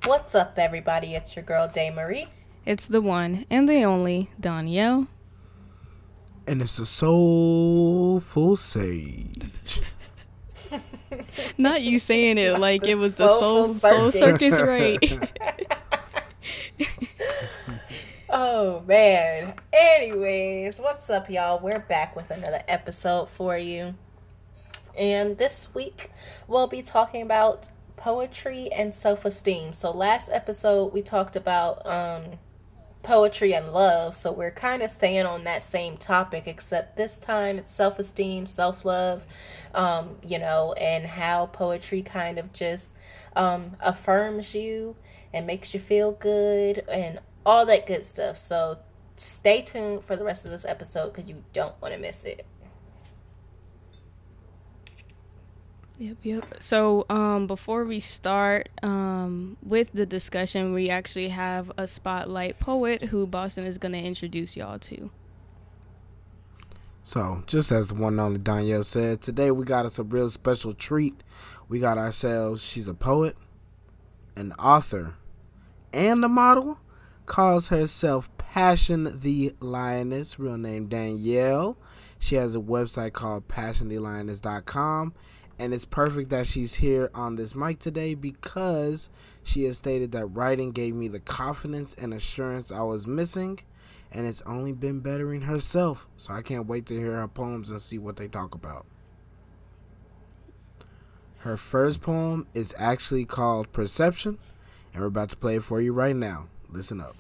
What's up, everybody? It's your girl, Day Marie. It's the one and the only Danielle. And it's a soulful sage. Not you saying it like it was the Soulful soul Circus. circus, right? Oh, man. Anyways, what's up, y'all? We're back with another episode for you. And this week, we'll be talking about poetry and self-esteem. So last episode, we talked about poetry and love. So we're kind of staying on that same topic, except this time it's self-esteem, self-love, and how poetry kind of just affirms you and makes you feel good and all that good stuff. So stay tuned for the rest of this episode because you don't want to miss it. Yep. So before we start with the discussion, we actually have a spotlight poet who Boston is going to introduce y'all to. So, just as the one and only Danielle said, today we got us a real special treat. We got ourselves, she's a poet, an author, and a model. Calls herself Passion the Lioness, real name Danielle. She has a website called passionthelioness.com. And it's perfect that she's here on this mic today because she has stated that writing gave me the confidence and assurance I was missing, and it's only been bettering herself. So I can't wait to hear her poems and see what they talk about. Her first poem is actually called Perception, and we're about to play it for you right now. Listen up.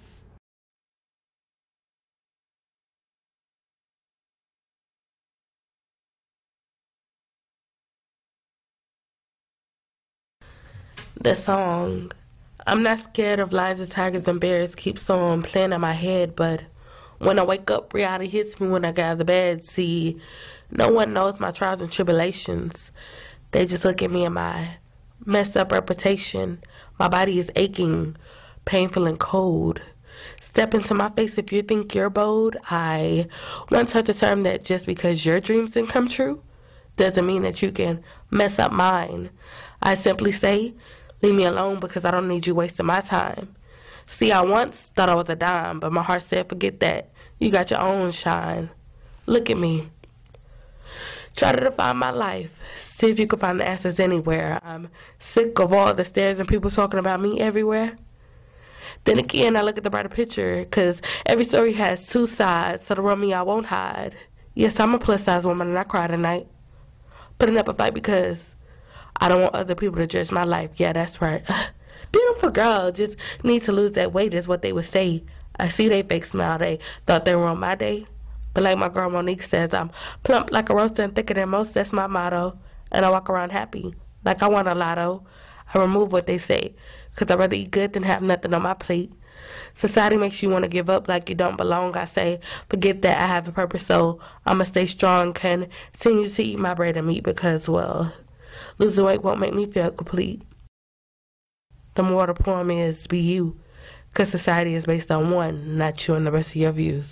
The song. I'm not scared of lions and tigers and bears keeps on playing in my head, but when I wake up, reality hits me when I get out of the bed. See, no one knows my trials and tribulations. They just look at me and my messed up reputation. My body is aching, painful and cold. Step into my face if you think you're bold. I once heard the term that just because your dreams didn't come true doesn't mean that you can mess up mine. I simply say, leave me alone because I don't need you wasting my time. See, I once thought I was a dime, but my heart said, forget that. You got your own shine. Look at me. Try to define my life. See if you can find the answers anywhere. I'm sick of all the stares and people talking about me everywhere. Then again, I look at the brighter picture, because every story has two sides, so the real me I won't hide. Yes, I'm a plus-size woman and I cry tonight. Putting up a fight because I don't want other people to judge my life. Yeah, that's right. Beautiful girl just need to lose that weight is what they would say. I see they fake smile. They thought they were on my day. But like my girl Monique says, I'm plump like a roaster and thicker than most. That's my motto. And I walk around happy, like I won a lotto. I remove what they say, because I'd rather eat good than have nothing on my plate. Society makes you want to give up like you don't belong. I say, forget that, I have a purpose, so I'ma stay strong. Continue to eat my bread and meat because, well, losing weight won't make me feel complete. The moral of the poem is be you, because society is based on one, not you and the rest of your views.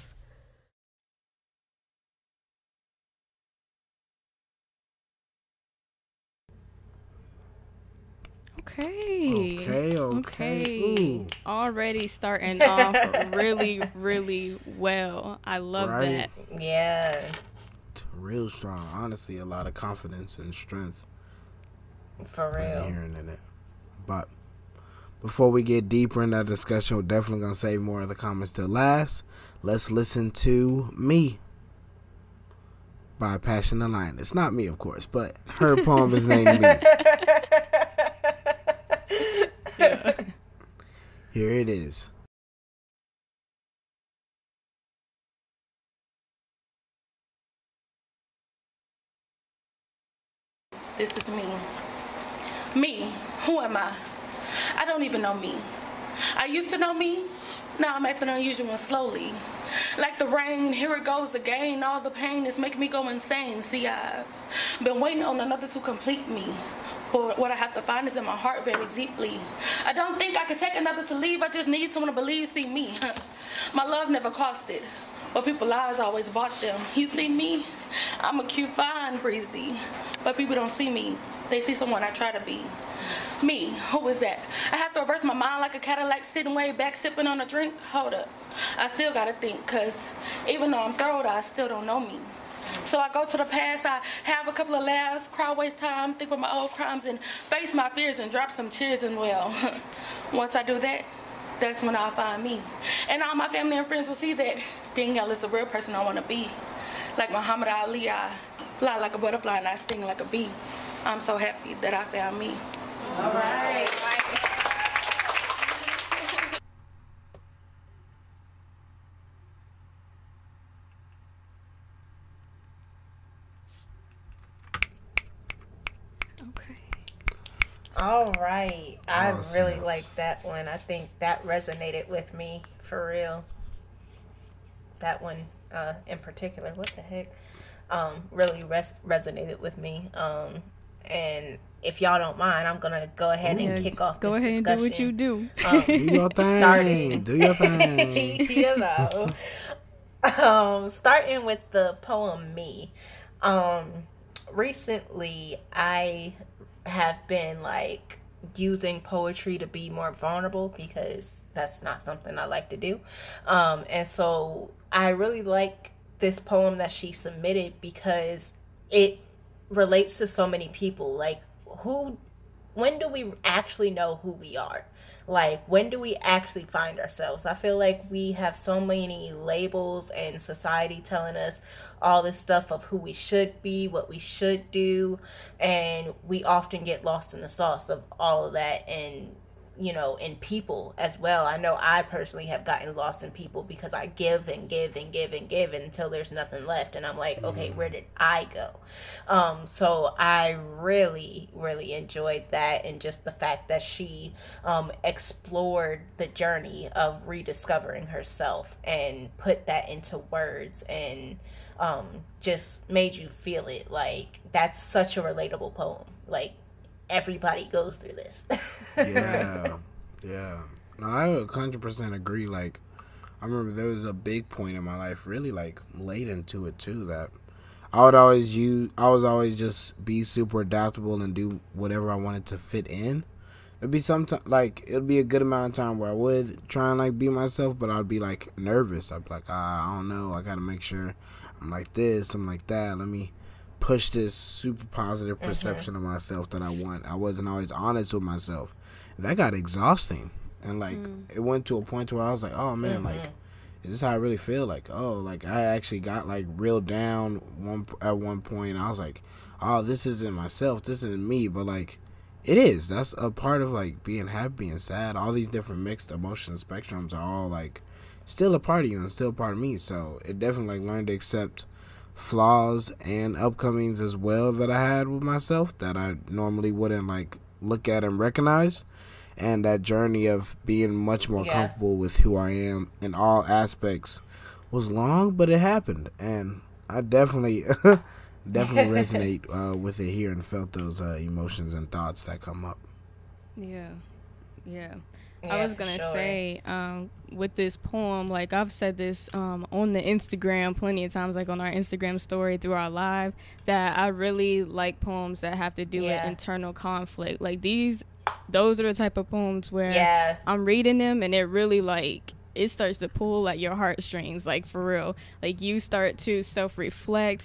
Okay. Ooh. Already starting off really, really well. I love Right. that. Yeah, Real strong. Honestly, a lot of confidence and strength. for Really real. hearing in it. But before we get deeper in that discussion, we're definitely going to save more of the comments till last. Let's listen to Me by Passion the Lion. It's not me, of course, but her poem is named Me. Yeah. Here it is. This is me. Me, who am I? I don't even know me. I used to know me, now I'm acting unusual and slowly. Like the rain, here it goes again. All the pain is making me go insane. See, I've been waiting on another to complete me. But what I have to find is in my heart very deeply. I don't think I could take another to leave. I just need someone to believe, see me. My love never cost it. but people's eyes always bought them. You see me? I'm a cute, fine, breezy, but people don't see me. They see someone I try to be. Me, who is that? I have to reverse my mind like a Cadillac sitting way back sipping on a drink. Hold up. I still gotta think, cause even though I'm thorough, I still don't know me. So I go to the past, I have a couple of laughs, cry, waste time, think about my old crimes, and face my fears and drop some tears. And well, once I do that, that's when I'll find me. And all my family and friends will see that Danielle is the real person I want to be. Like Muhammad Ali, I fly like a butterfly and I sting like a bee. I'm so happy that I found me. All right. Okay. All right. I Oh, really snaps. like that one. I think that resonated with me for real. That one in particular, what the heck, really resonated with me. And if y'all don't mind, I'm gonna go ahead and kick off. Go this ahead and do what you discussion. do. Do your thing. Starting. Do your thing. You know. Starting with the poem Me. Recently I have been like using poetry to be more vulnerable because that's not something I like to do. And so I really like this poem that she submitted because it relates to so many people. Like, when do we actually know who we are? Like, when do we actually find ourselves? I feel like we have so many labels and society telling us all this stuff of who we should be, what we should do, and we often get lost in the sauce of all of that, and you know, in people as well. I know I personally have gotten lost in people because I give and give and give and give until there's nothing left, and I'm like, okay, where did I go? So I really, really enjoyed that, and just the fact that she explored the journey of rediscovering herself and put that into words, and just made you feel it. Like, that's such a relatable poem. Like, everybody goes through this. Yeah. No, I 100% agree. Like, I remember there was a big point in my life, really like late into it too, that I would always just be super adaptable and do whatever I wanted to fit in. It'd be it'd be a good amount of time where I would try and like be myself, but I'd be like nervous. I'd be like, I don't know, I gotta make sure I'm like this, I'm like that. Let me push this super positive perception of myself that I want. I wasn't always honest with myself. That got exhausting. And like it went to a point where I was like, oh man, like, is this how I really feel? Like, oh, like I actually got like real down at one point. I was like, oh, this isn't myself, this isn't me. But like, it is. That's a part of like being happy and sad. All these different mixed emotion spectrums are all like still a part of you and still a part of me. So it definitely like learned to accept flaws and upcomings as well that I had with myself that I normally wouldn't like look at and recognize. And that journey of being much more comfortable with who I am in all aspects was long, but it happened. And I definitely resonate with it here and felt those emotions and thoughts that come up. Yeah. Yeah, I was gonna say, with this poem, like I've said this on the Instagram plenty of times, like on our Instagram story through our live, that I really like poems that have to do with internal conflict. Like those are the type of poems where I'm reading them and it really like it starts to pull at your heartstrings, like for real. Like you start to self-reflect.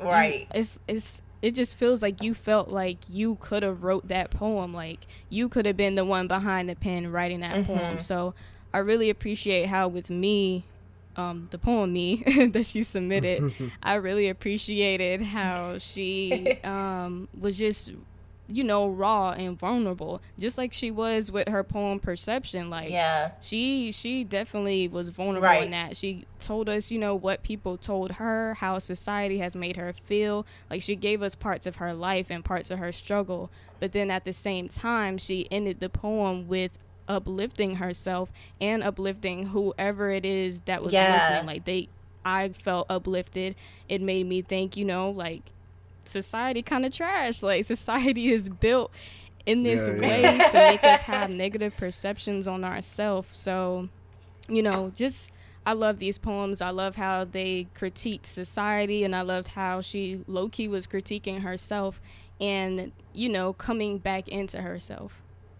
It just feels like you felt like you could have wrote that poem. Like you could have been the one behind the pen writing that poem. So I really appreciate how with me, the poem Me that she submitted, I really appreciated how she was just, you know, raw and vulnerable, just like she was with her poem Perception. Like she definitely was vulnerable in that. She told us, you know, what people told her, how society has made her feel. Like she gave us parts of her life and parts of her struggle, but then at the same time she ended the poem with uplifting herself and uplifting whoever it is that was listening. Like I felt uplifted. It made me think, you know, like society kind of trash. Like society is built in this way to make us have negative perceptions on ourselves. So, you know, just I love these poems. I love how they critique society, and I loved how she low-key was critiquing herself and, you know, coming back into herself.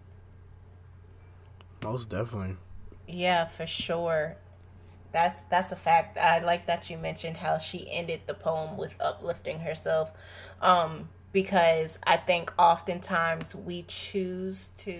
Most definitely. Yeah, for sure. That's a fact. I like that you mentioned how she ended the poem with uplifting herself, because I think oftentimes we choose to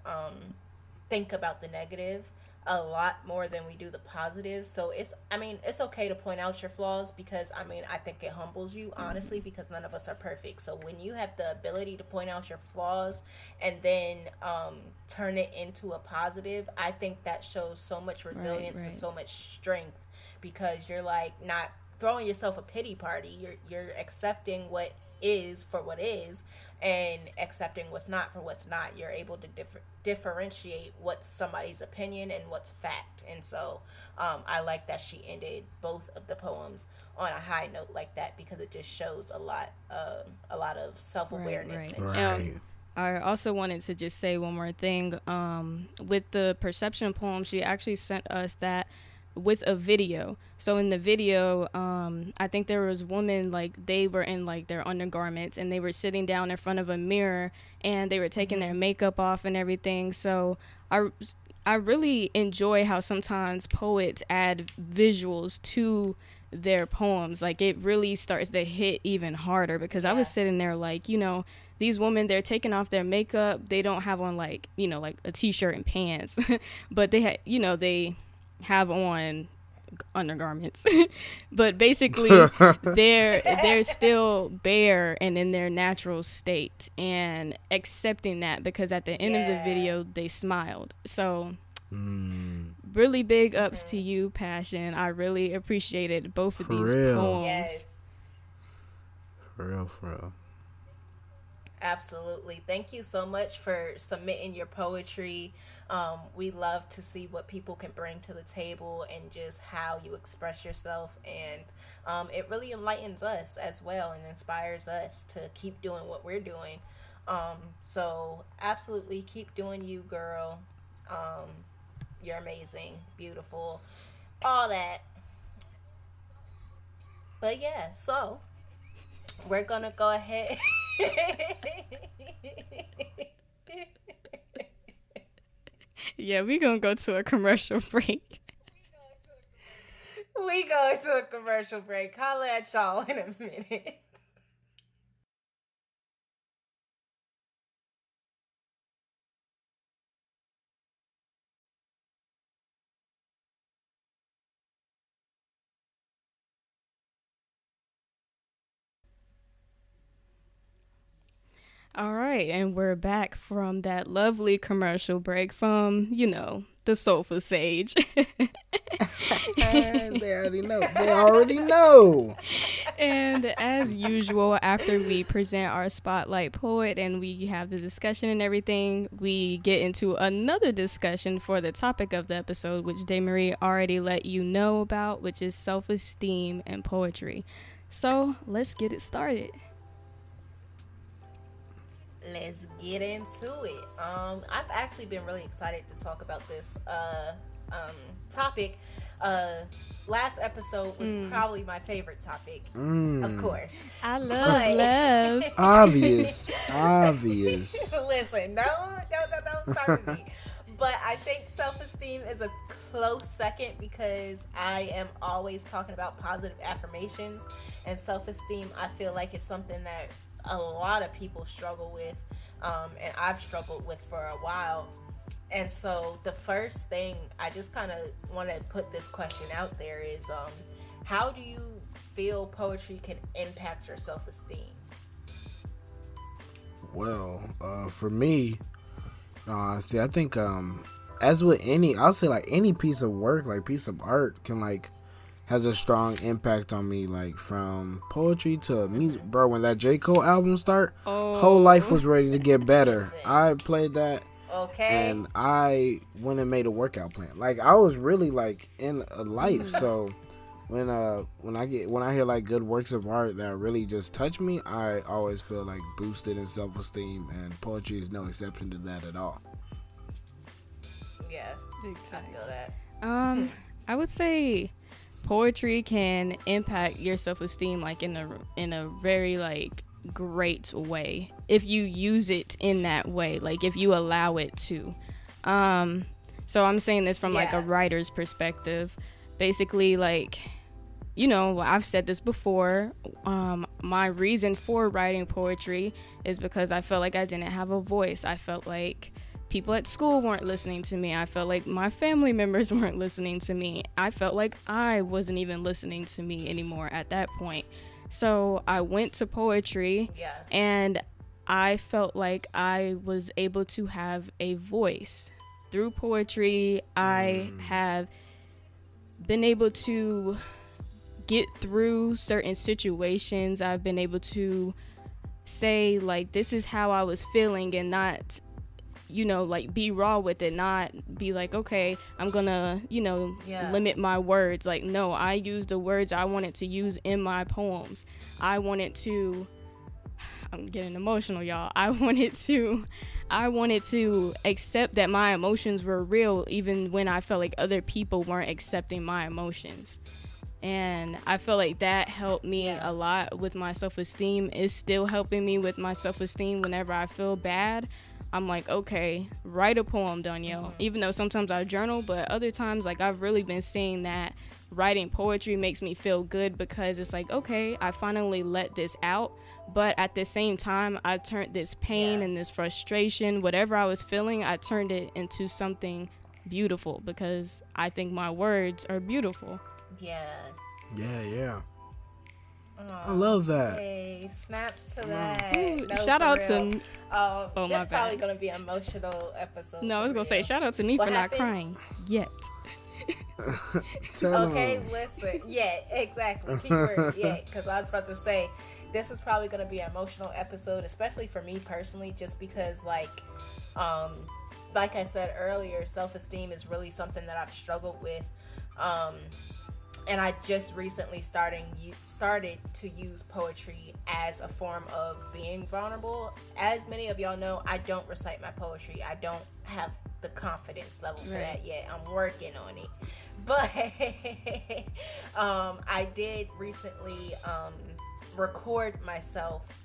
think about the negative a lot more than we do the positive. So it's okay to point out your flaws, because I think it humbles you, honestly, because none of us are perfect. So when you have the ability to point out your flaws and then turn it into a positive, I think that shows so much resilience and so much strength, because you're like not throwing yourself a pity party. You're accepting what is for what is, and accepting what's not for what's not. You're able to differentiate what's somebody's opinion and what's fact. And so I like that she ended both of the poems on a high note like that, because it just shows a lot of self-awareness. Right. I also wanted to just say one more thing. With the perception poem, she actually sent us that with a video. So in the video, I think there was women, like, they were in like their undergarments and they were sitting down in front of a mirror and they were taking their makeup off and everything. So I really enjoy how sometimes poets add visuals to their poems. Like, it really starts to hit even harder, because I was sitting there like, you know, these women, they're taking off their makeup. They don't have on, like, you know, like a t-shirt and pants, but they had, you know, they have on undergarments. But basically they're still bare and in their natural state, and accepting that, because at the end of the video they smiled. So really big ups to you, Passion. I really appreciated both of these poems. Yes. For real. Absolutely. Thank you so much for submitting your poetry. We love to see what people can bring to the table and just how you express yourself. And it really enlightens us as well and inspires us to keep doing what we're doing. So absolutely keep doing you, girl. You're amazing, beautiful, all that. But yeah, so we're going to go ahead. Yeah, we're going to go to a commercial break. We go to a commercial break. Holla at y'all in a minute. All right, and we're back from that lovely commercial break from, you know, the Soulful Sage. They already know. And as usual, after we present our spotlight poet and we have the discussion and everything, we get into another discussion for the topic of the episode, which Demarie already let you know about, which is self-esteem and poetry. So let's get it started. Let's get into it. I've actually been really excited to talk about this topic. Last episode was probably my favorite topic, of course. I love. Obvious. Listen, don't start with me. But I think self-esteem is a close second, because I am always talking about positive affirmations, and self-esteem, I feel like, is something that a lot of people struggle with, and I've struggled with for a while. And so the first thing, I just kind of want to put this question out there is, how do you feel poetry can impact your self-esteem? Well, for me, honestly, I think as with I'll say like any piece of work, like piece of art, can like has a strong impact on me, like from poetry to music. Bro, when that J. Cole album whole life was ready to get better. I played that, and I went and made a workout plan. Like, I was really like in a life. So when I hear like good works of art that really just touch me, I always feel like boosted in self-esteem, and poetry is no exception to that at all. Yeah, I feel that. I would say poetry can impact your self-esteem like in a very like great way if you use it in that way, like if you allow it to. So I'm saying this from like a writer's perspective. Basically, like, you know, I've said this before. My reason for writing poetry is because I felt like I didn't have a voice. I felt like people at school weren't listening to me. I felt like my family members weren't listening to me. I felt like I wasn't even listening to me anymore at that point. So I went to poetry, and I felt like I was able to have a voice. Through poetry, I have been able to get through certain situations. I've been able to say, like, this is how I was feeling, and not, you know, like, be raw with it, not be like, okay, I'm gonna, you know, limit my words. Like, no, I used the words I wanted to use in my poems. I wanted to, I'm getting emotional, y'all. I wanted to accept that my emotions were real, even when I felt like other people weren't accepting my emotions. And I feel like that helped me a lot with my self-esteem. It's still helping me with my self-esteem whenever I feel bad. I'm like, okay, write a poem, Danielle. Even though sometimes I journal, but other times, like, I've really been seeing that writing poetry makes me feel good, because it's like, okay, I finally let this out. But at the same time, I turned this pain and this frustration, whatever I was feeling, I turned it into something beautiful, because I think my words are beautiful. Yeah. I love that. Hey, snaps to that. Ooh, no, shout out real. to this is probably gonna be an emotional episode. No, I was gonna say shout out to me for not crying yet. Okay, listen. Yeah, exactly. Keyword, because I was about to say this is probably gonna be an emotional episode, especially for me personally, just because like I said earlier, self-esteem is really something that I've struggled with. And I just recently started to use poetry as a form of being vulnerable. As many of y'all know, I don't recite my poetry. I don't have the confidence level for that yet. I'm working on it. But I did recently record myself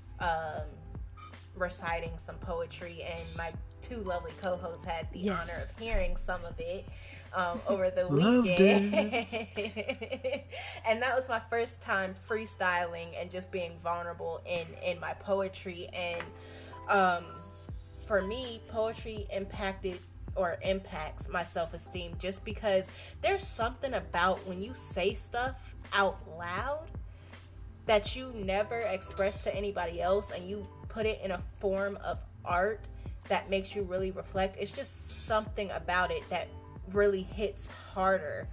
reciting some poetry, and my two lovely co-hosts had the honor of hearing some of it over the weekend. And that was my first time freestyling and just being vulnerable in my poetry. And for me, poetry impacts my self-esteem, just because there's something about when you say stuff out loud that you never express to anybody else, and you put it in a form of art that makes you really reflect. It's just something about it that really hits harder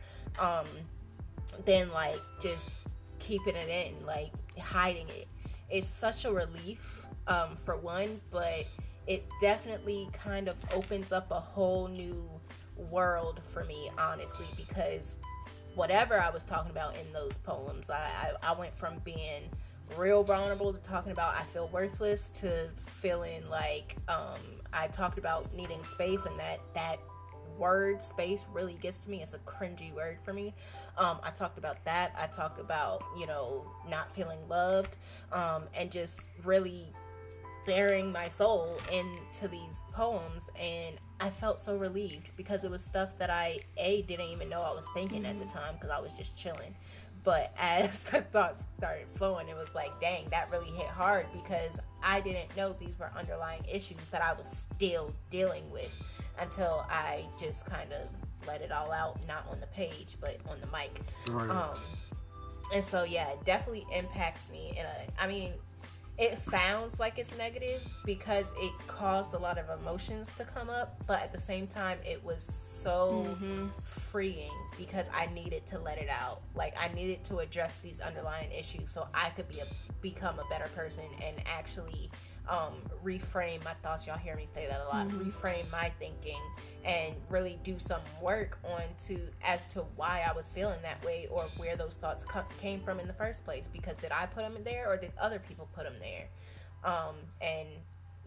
than like just keeping it in, like hiding it. It's such a relief for one, but it definitely kind of opens up a whole new world for me, honestly, because whatever I was talking about in those poems, I went from being real vulnerable to talking about I feel worthless, to feeling like I talked about needing space, and that word space really gets to me. It's a cringy word for me. I talked about that. I talked about, you know, not feeling loved, and just really bearing my soul into these poems. And I felt so relieved, because it was stuff that I didn't even know I was thinking at the time, because I was just chilling. But as the thoughts started flowing, it was like, dang, that really hit hard, because I didn't know these were underlying issues that I was still dealing with until I just kind of let it all out, not on the page, but on the mic. Right. And so, yeah, it definitely impacts me. I mean, it sounds like it's negative because it caused a lot of emotions to come up, but at the same time, it was so freeing, because I needed to let it out. Like, I needed to address these underlying issues so I could become a better person, and actually reframe my thoughts. Y'all hear me say that a lot. Reframe my thinking, and really do some work as to why I was feeling that way, or where those thoughts came from in the first place. Because did I put them in there, or did other people put them there? And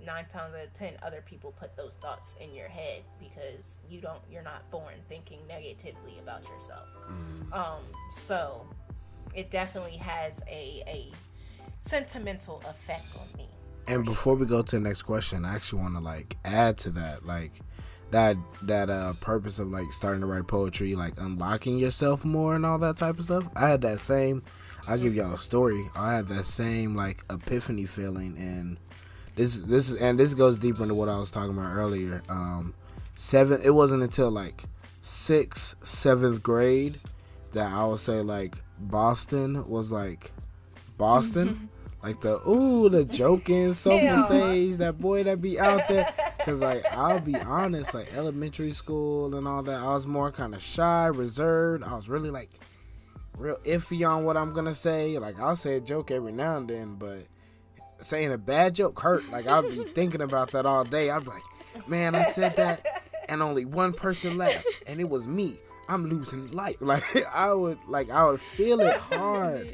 9 times out of 10 other people put those thoughts in your head because you're not born thinking negatively about yourself. So it definitely has a sentimental effect on me. And before we go to the next question, I actually want to like add to that, like that purpose of like starting to write poetry, like unlocking yourself more and all that type of stuff. I had that same, I'll give y'all a story. I had that same like epiphany feeling, and this goes deeper into what I was talking about earlier. It wasn't until like 6th, 7th grade that I would say like Boston was like Boston. Like the joking, Sofa Sage, that boy that be out there. Because, like, I'll be honest, like, elementary school and all that, I was more kind of shy, reserved. I was really, like, real iffy on what I'm going to say. Like, I'll say a joke every now and then, but saying a bad joke hurt. Like, I'll be thinking about that all day. I'd be like, man, I said that, and only one person laughed, and it was me. I'm losing light. Like, I would feel it hard.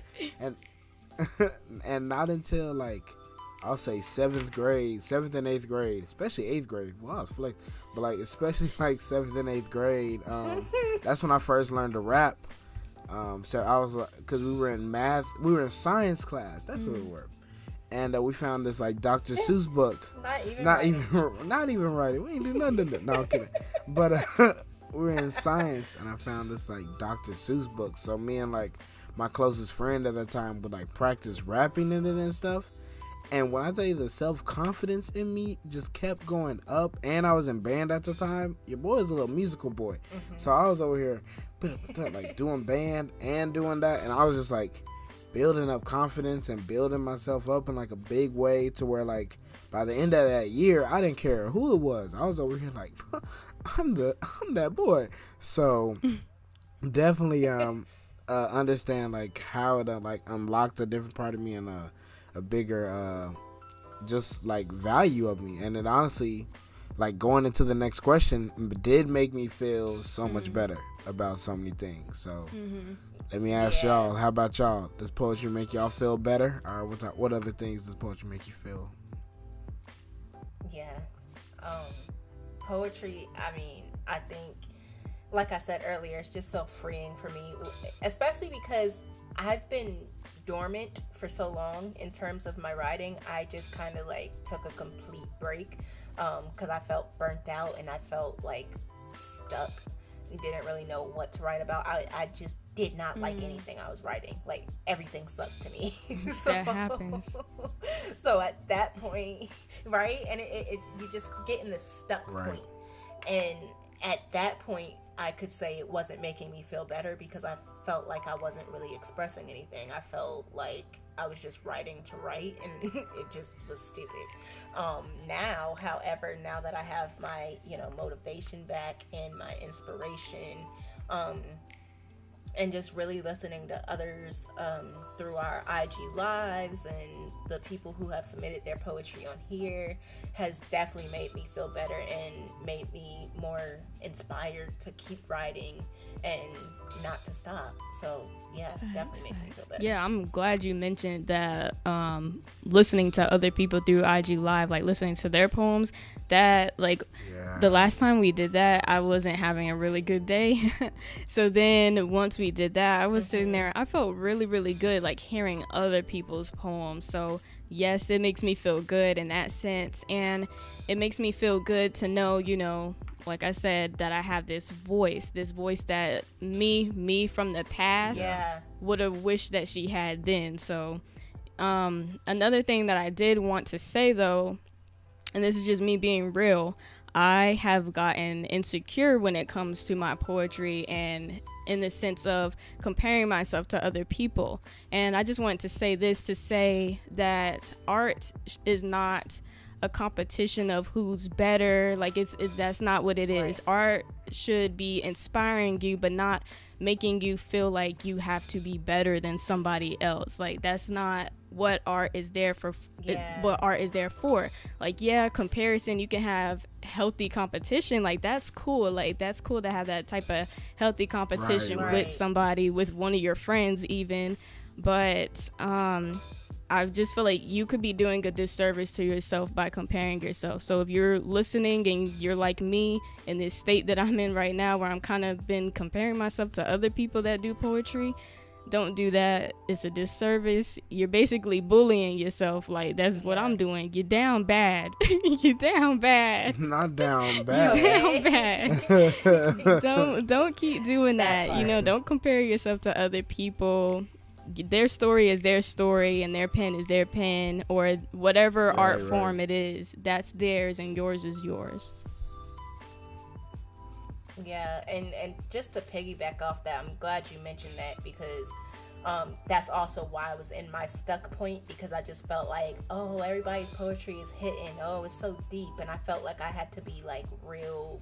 And not until like I'll say 7th and 8th grade, especially 8th grade. Well, I was flick, but like especially like 7th and 8th grade. That's when I first learned to rap. So I was like, because we were in science class. That's what we were, and we found this like Dr. Seuss book. Not even writing. We ain't do nothing. No, I'm kidding. But we were in science, and I found this like Dr. Seuss book. So me and like my closest friend at the time would like practice rapping in it and stuff. And when I tell you the self-confidence in me just kept going up, and I was in band at the time. Your boy is a little musical boy. So I was over here like doing band and doing that, and I was just like building up confidence and building myself up in like a big way to where like by the end of that year I didn't care who it was. I was over here like I'm that boy. So definitely understand like how it like unlocked a different part of me and a bigger just like value of me. And it honestly, like going into the next question, did make me feel so much better about so many things. So let me ask y'all, how about y'all? Does poetry make y'all feel better, or what other things does poetry make you feel? Poetry, I mean, I think, like I said earlier, it's just so freeing for me, especially because I've been dormant for so long in terms of my writing. I just kind of like took a complete break because I felt burnt out and I felt like stuck and didn't really know what to write about. I just did not like anything I was writing. Like everything sucked to me. That happens. So at that point, right, and it you just get in this stuck point. And at that point, I could say it wasn't making me feel better because I felt like I wasn't really expressing anything. I felt like I was just writing to write, and it just was stupid. Now, however, now that I have my, motivation back and my inspiration, and just really listening to others through our IG lives and the people who have submitted their poetry on here has definitely made me feel better and made me more inspired to keep writing and not to stop. So yeah, definitely makes me feel better. Yeah, I'm glad you mentioned that. Listening to other people through IG live, like listening to their poems, that like the last time we did that, I wasn't having a really good day. So then once we did that, I was sitting there, I felt really, really good, like hearing other people's poems. So yes, it makes me feel good in that sense, and it makes me feel good to know, like I said, that I have this voice that me from the past would have wished that she had then. So another thing that I did want to say though, and this is just me being real, I have gotten insecure when it comes to my poetry, and in the sense of comparing myself to other people. And I just wanted to say this to say that art is not a competition of who's better. Like that's not what it is. Art should be inspiring you, but not making you feel like you have to be better than somebody else. Like that's not what art is there for. What art is there for. Like comparison, you can have healthy competition, like that's cool. Like that's cool to have that type of healthy competition with somebody, with one of your friends even. But I just feel like you could be doing a disservice to yourself by comparing yourself. So if you're listening and you're like me in this state that I'm in right now, where I'm kind of been comparing myself to other people that do poetry, don't do that. It's a disservice. You're basically bullying yourself. Like, that's what I'm doing. You're down bad. You're down bad. Not down bad. You're down bad. Don't keep doing that. Fine. You know, don't compare yourself to other people. Their story is their story, and their pen is their pen, or whatever art form it is. That's theirs, and yours is yours. Yeah, and just to piggyback off that, I'm glad you mentioned that, because that's also why I was in my stuck point, because I just felt like, oh, everybody's poetry is hitting, oh, it's so deep, and I felt like I had to be like real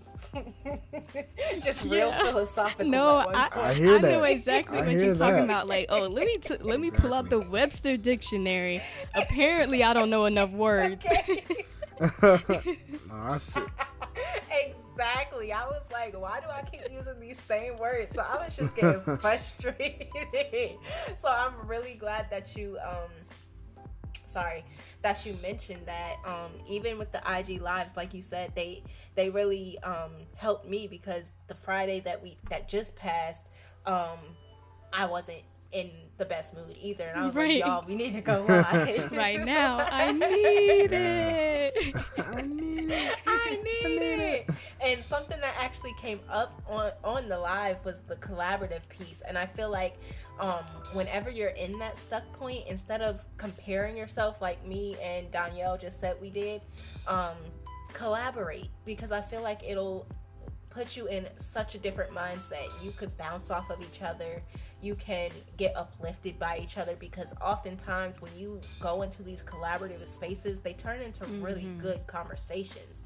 real philosophical. No, I hear that. know exactly what you're talking about. Like, oh, let me pull out the Webster dictionary. Apparently I don't know enough words. No, I feel. Exactly. I was like, why do I keep using these same words? So I was just getting frustrated. So I'm really glad that you mentioned that. Even with the IG lives, like you said, they really helped me, because the Friday that just passed, I wasn't in the best mood either, and I was like, y'all, we need to go live right now. I need it. I need it. And something that actually came up on the live was the collaborative piece. And I feel like whenever you're in that stuck point, instead of comparing yourself like me and Danielle just said we did, collaborate, because I feel like it'll put you in such a different mindset. You could bounce off of each other. You can get uplifted by each other, because oftentimes when you go into these collaborative spaces, they turn into really good conversations.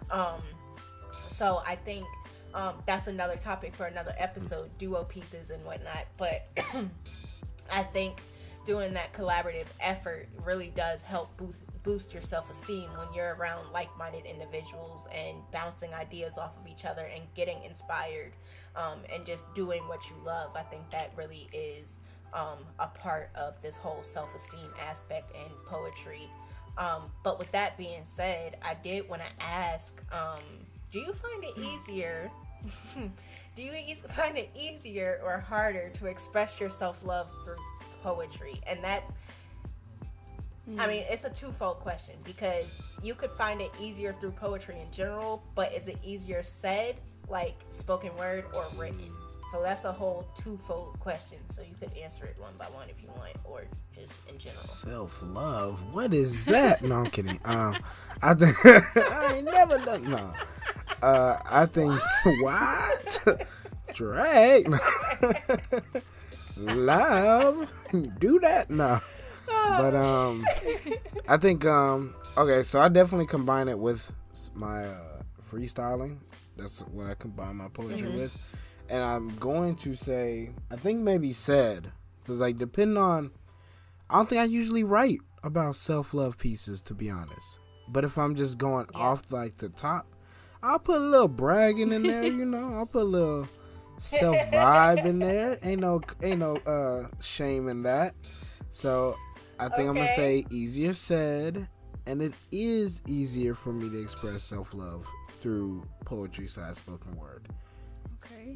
So I think that's another topic for another episode, duo pieces and whatnot. But I think doing that collaborative effort really does help boost your self-esteem when you're around like-minded individuals and bouncing ideas off of each other and getting inspired, and just doing what you love. I think that really is a part of this whole self-esteem aspect in poetry. But with that being said, I did want to ask, do you find it easier find it easier or harder to express your self-love through poetry? And that's, I mean, it's a twofold question, because you could find it easier through poetry in general, but is it easier said, like spoken word, or written? So that's a whole twofold question. So you could answer it one by one if you want, or just in general. Self-love? What is that? No, I'm kidding. I think I ain't never done. No. I think what? Drake? Love? Do that? No. But I think okay, so I definitely combine it with my freestyling. That's what I combine my poetry with. And I'm going to say, I think maybe said, because like depending on, I don't think I usually write about self-love pieces, to be honest. But if I'm just going off like the top, I'll put a little bragging in there, you know. I'll put a little self vibe in there. Ain't no shame in that. So I think I'm gonna say easier said, and it is easier for me to express self-love through poetry / spoken word. Okay.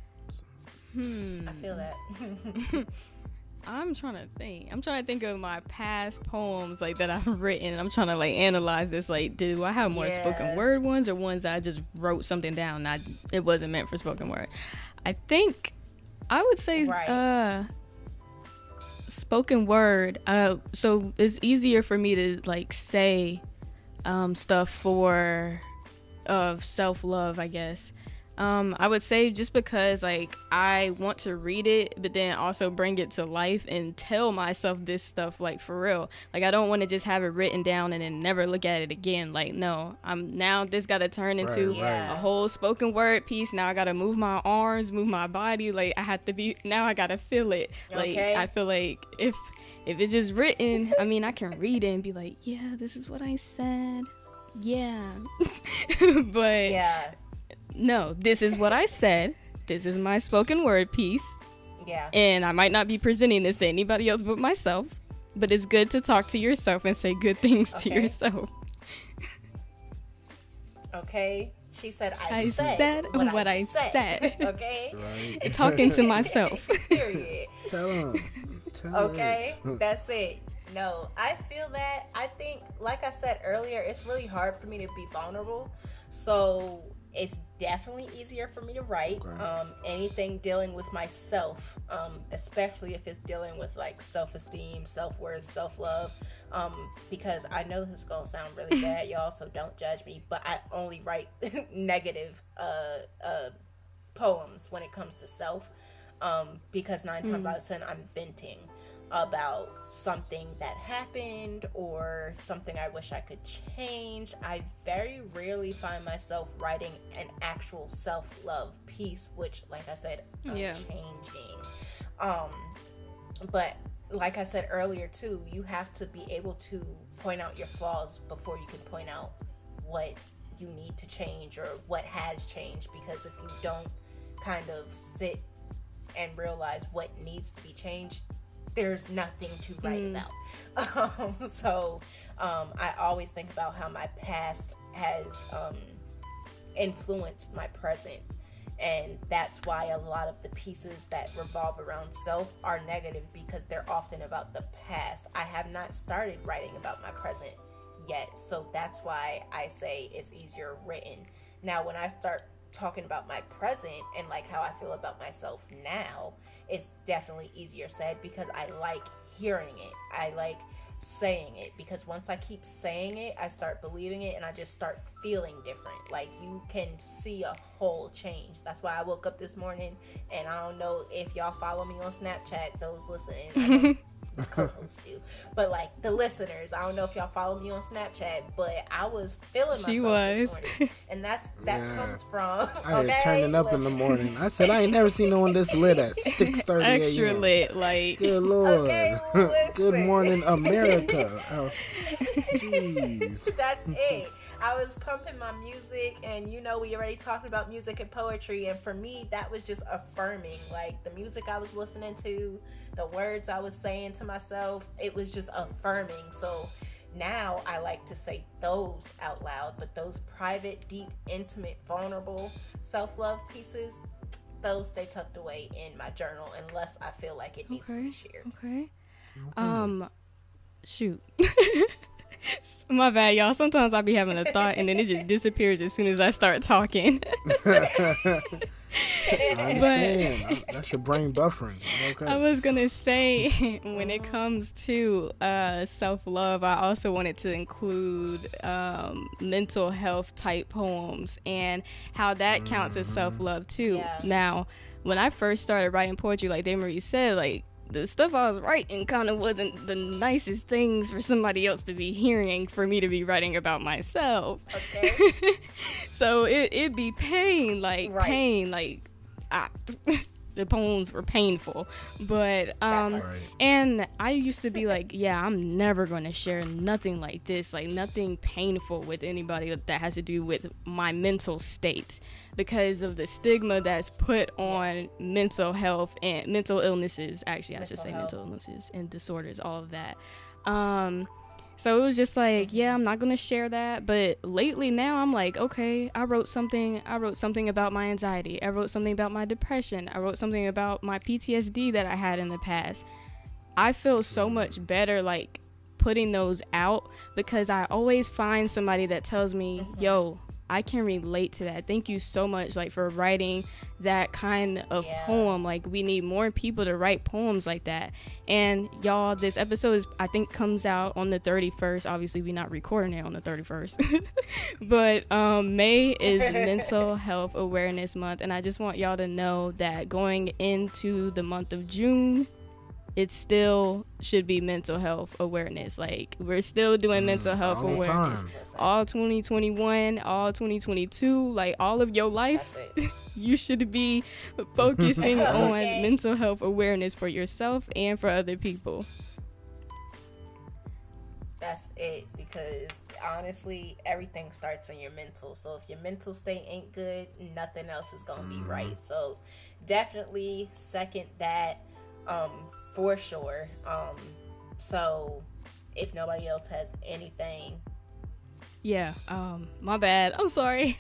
I feel that. I'm trying to think of my past poems like that I've written. I'm trying to like analyze this. Like, do I have more spoken word ones, or ones that I just wrote something down and it wasn't meant for spoken word? I think I would say spoken word. So it's easier for me to like say stuff for self-love, I guess. I would say just because like I want to read it, but then also bring it to life and tell myself this stuff like for real. Like I don't want to just have it written down and then never look at it again. Like no, this got to turn into a whole spoken word piece. Now I got to move my arms, move my body. Like I got to feel it. Like I feel like if it's just written, I mean I can read it and be like, yeah, this is what I said. Yeah. But no, this is what I said. This is my spoken word piece. Yeah. And I might not be presenting this to anybody else but myself. but it's good to talk to yourself and say good things to yourself. Okay. She said, I said what I said. Okay. Right. Talking to myself. Period. Tell him. Okay. That's it. No, I feel that. I think, like I said earlier, it's really hard for me to be vulnerable. So it's definitely easier for me to write. Anything dealing with myself, especially if it's dealing with like self-esteem, self-worth, self-love, because I know this is gonna sound really bad, y'all, so don't judge me, but I only write negative poems when it comes to self, because 9 times out of 10 I'm venting about something that happened or something I wish I could change. I very rarely find myself writing an actual self-love piece, which, like I said, I'm changing. But like I said earlier too, you have to be able to point out your flaws before you can point out what you need to change or what has changed, because if you don't kind of sit and realize what needs to be changed, there's nothing to write about. So I always think about how my past has influenced my present, and that's why a lot of the pieces that revolve around self are negative, because they're often about the past. I have not started writing about my present yet, so that's why I say it's easier written. Now when I start talking about my present and like how I feel about myself now, it's definitely easier said, because I like hearing it. I like saying it, because once I keep saying it, I start believing it and I just start feeling different. Like, you can see a whole change. That's why I woke up this morning, and I don't know if y'all follow me on Snapchat, those listening. I know my co-hosts do, but like the listeners, I don't know if y'all follow me on Snapchat, but I was feeling myself this morning, and that comes from I had turning up in the morning. I said I ain't never seen no one this lit at 6:30 a.m. Extra lit, like. Good Lord. Okay, Good morning, America. Oh, jeez. That's it. I was pumping my music, and we already talked about music and poetry, and for me that was just affirming. Like, the music I was listening to, the words I was saying to myself, it was just affirming. So now I like to say those out loud, but those private, deep, intimate, vulnerable self-love pieces, those stay tucked away in my journal unless I feel like it needs to be shared. Okay. Shoot. My bad, y'all. Sometimes I be having a thought and then it just disappears as soon as I start talking. I understand. That's your brain buffering. Okay. I was gonna say, when it comes to self-love, I also wanted to include mental health type poems and how that counts as self-love too. Yeah. Now, when I first started writing poetry, like Damarie said, like, the stuff I was writing kind of wasn't the nicest things for somebody else to be hearing, for me to be writing about myself. Okay. So it'd be pain, like Right. pain, like the poems were painful. But Right. and I used to be like, yeah, I'm never gonna share nothing like this, like nothing painful with anybody that has to do with my mental state, because of the stigma that's put on mental health and mental illnesses. Actually, I should say mental illnesses and disorders, all of that. So it was just like, yeah, I'm not gonna share that. But lately now I'm like, okay, I wrote something about my anxiety. I wrote something about my depression. I wrote something about my PTSD that I had in the past. I feel so much better, like, putting those out, because I always find somebody that tells me, yo, I can relate to that. Thank you so much, like, for writing that kind of poem. Like, we need more people to write poems like that. And y'all, this episode I think comes out on the 31st. Obviously, we're not recording it on the 31st. But May is Mental Health Awareness Month, and I just want y'all to know that going into the month of June, it still should be mental health awareness. Like, we're still doing mental health all the awareness. time. All 2021, all 2022, like, all of your life, you should be focusing on mental health awareness for yourself and for other people. That's it, because honestly, everything starts in your mental. So if your mental state ain't good, nothing else is gonna be right. So definitely second that, for sure. So, if nobody else has anything. Yeah, my bad. I'm sorry.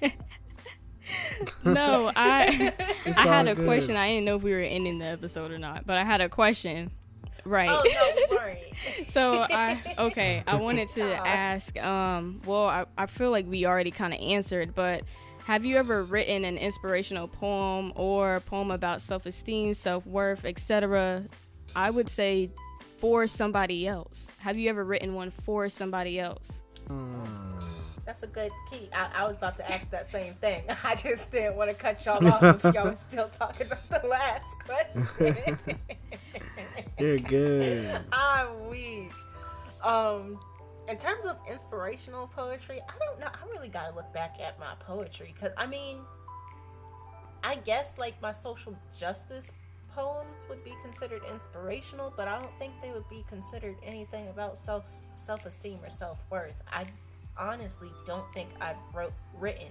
No, I had a question. I didn't know if we were ending the episode or not, but I had a question. Right. Oh, no, we weren't. So, I wanted to ask, well, I feel like we already kind of answered, but have you ever written an inspirational poem or a poem about self-esteem, self-worth, etc.? I would say for somebody else. Have you ever written one for somebody else? That's a good key. I was about to ask that same thing. I just didn't want to cut y'all off if y'all were still talking about the last question. You're good. I'm weak. In terms of inspirational poetry, I don't know. I really gotta look back at my poetry because I guess like my social justice poems would be considered inspirational, but I don't think they would be considered anything about self-esteem or self-worth. I honestly don't think I've written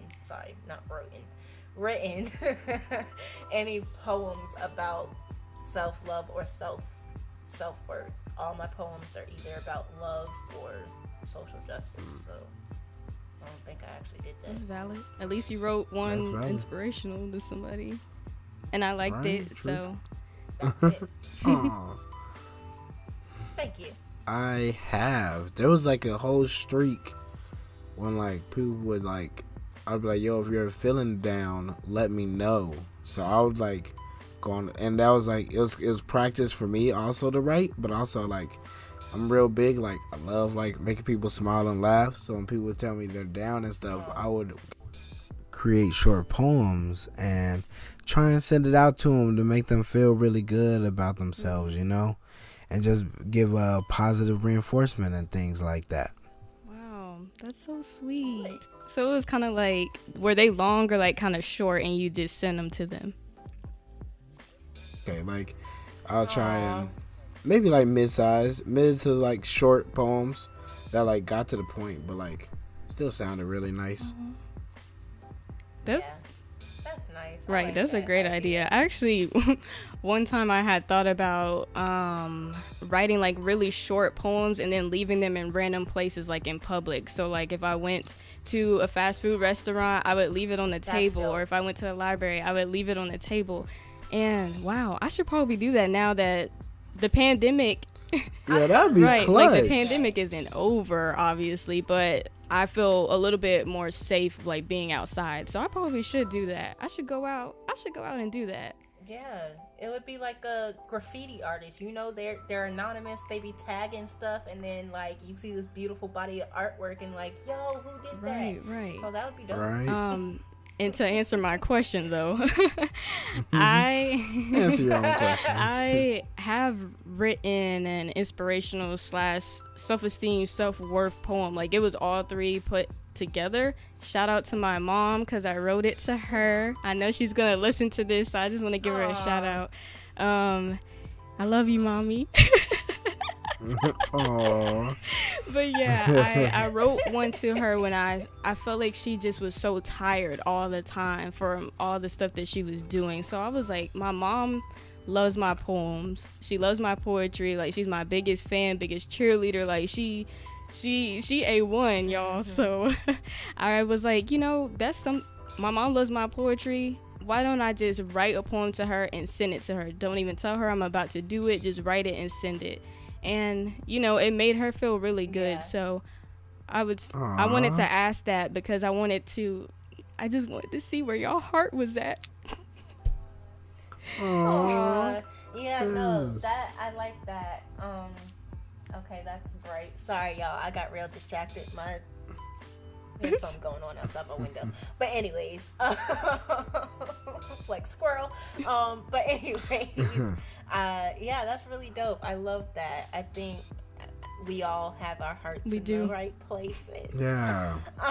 any poems about self-love or self-worth. All my poems are either about love or social justice, so I don't think I actually did that. That's valid. At least you wrote one inspirational to somebody, and I liked it. True. So that's it. Thank you. I have. There was like a whole streak when like people would like, I'd be like, yo, if you're feeling down, let me know. So I would like go on, and that was like, it was practice for me also to write, but also like, I'm real big, like I love like making people smile and laugh. So when people would tell me they're down and stuff, I would create short poems and try and send it out to them to make them feel really good about themselves, you know, and just give a positive reinforcement and things like that. Wow, that's so sweet. So it was kind of like, were they long or like kind of short and you just send them to them? Okay, like I'll try and maybe like mid to like short poems that like got to the point but like still sounded really nice. That's nice. Right, that's a great idea. Actually, one time I had thought about writing like really short poems and then leaving them in random places like in public. So like if I went to a fast food restaurant, I would leave it on the table, or if I went to the library, I would leave it on the table. And wow, I should probably do that now that the pandemic yeah, that'd be right, clutch. like the pandemic isn't over obviously, but I feel a little bit more safe like being outside, so I probably should do that. I should go out and do that. Yeah, it would be like a graffiti artist, you know, they're anonymous, they be tagging stuff, and then like you see this beautiful body of artwork and like, yo, who did that? Right. So that would be dope. Right. And to answer my question though, I answer your own question. I have written an inspirational / self-esteem, self-worth poem. Like it was all three put together. Shout out to my mom because I wrote it to her. I know she's gonna listen to this, so I just want to give her a shout out. I love you, mommy. Aww. But yeah, I wrote one to her when I felt like she just was so tired all the time from all the stuff that she was doing. So I was like, my mom loves my poems. She loves my poetry. Like she's my biggest fan, biggest cheerleader. Like she A1, y'all. So I was like, you know, my mom loves my poetry. Why don't I just write a poem to her and send it to her? Don't even tell her I'm about to do it. Just write it and send it. And, you know, it made her feel really good. Yeah. So I wanted to ask that because I just wanted to see where y'all heart was at. Aww. Yeah, no, that, I like that. Okay, that's great. Sorry, y'all, I got real distracted. There's something going on outside my window. But anyways, it's like squirrel. But anyways, yeah, that's really dope. I love that. I think we all have our hearts in the right places. Yeah.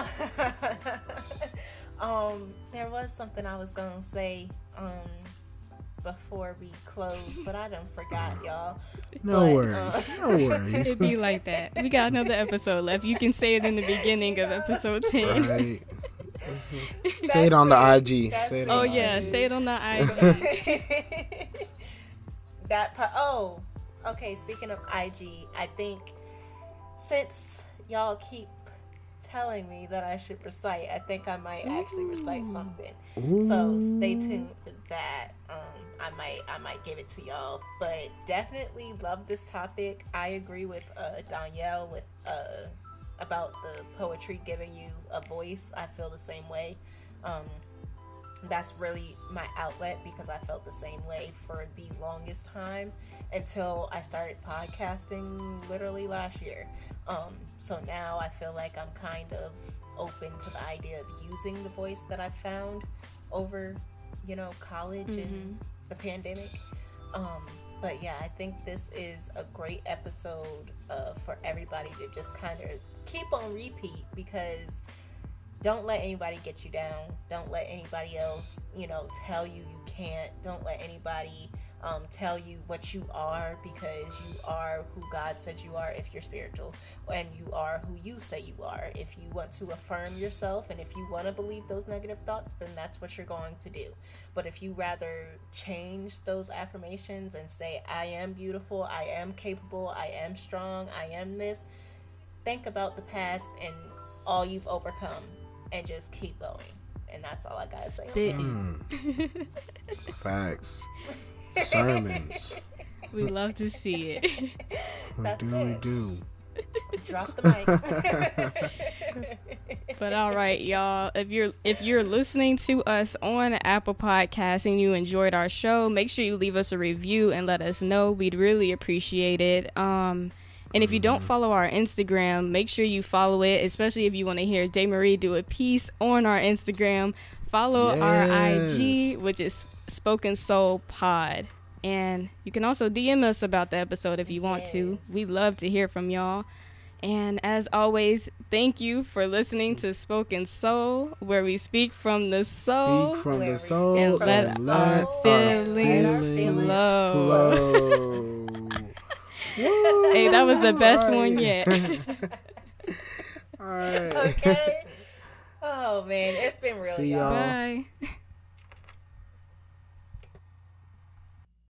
There was something I was gonna say before we close, but I done forgot, y'all. No worries. It'd be like that. We got another episode left. You can say it in the beginning of episode 10. Right. Say it on the IG. Say it on the IG. That part. Okay, speaking of IG, I think since y'all keep telling me that I should recite, I think I might actually recite something. Ooh. So stay tuned for that. I might give it to y'all, but definitely love this topic. I agree with Danielle with about the poetry giving you a voice. I feel the same way. That's really my outlet because I felt the same way for the longest time until I started podcasting literally last year. So now I feel like I'm kind of open to the idea of using the voice that I found over, college and the pandemic. But yeah, I think this is a great episode for everybody to just kind of keep on repeat, because don't let anybody get you down. Don't let anybody else, tell you you can't. Don't let anybody tell you what you are, because you are who God said you are if you're spiritual, and you are who you say you are. If you want to affirm yourself and if you want to believe those negative thoughts, then that's what you're going to do. But if you rather change those affirmations and say, I am beautiful, I am capable, I am strong, I am this, think about the past and all you've overcome and just keep going. And that's all I gotta say. Facts. Sermons. We love to see it. What we do? Drop the mic. But all right, y'all. If you're listening to us on Apple Podcasts and you enjoyed our show, make sure you leave us a review and let us know. We'd really appreciate it. And if you don't follow our Instagram, make sure you follow it, especially if you want to hear DeMarie do a piece on our Instagram. Follow our IG, which is Spoken Soul Pod. And you can also DM us about the episode if you want to. We love to hear from y'all. And as always, thank you for listening to Spoken Soul, where we speak from the soul. Speak from the soul and let our feelings flow. Hey, that was the best one yet. All right. Okay. Oh man, it's been real. See y'all. Bye.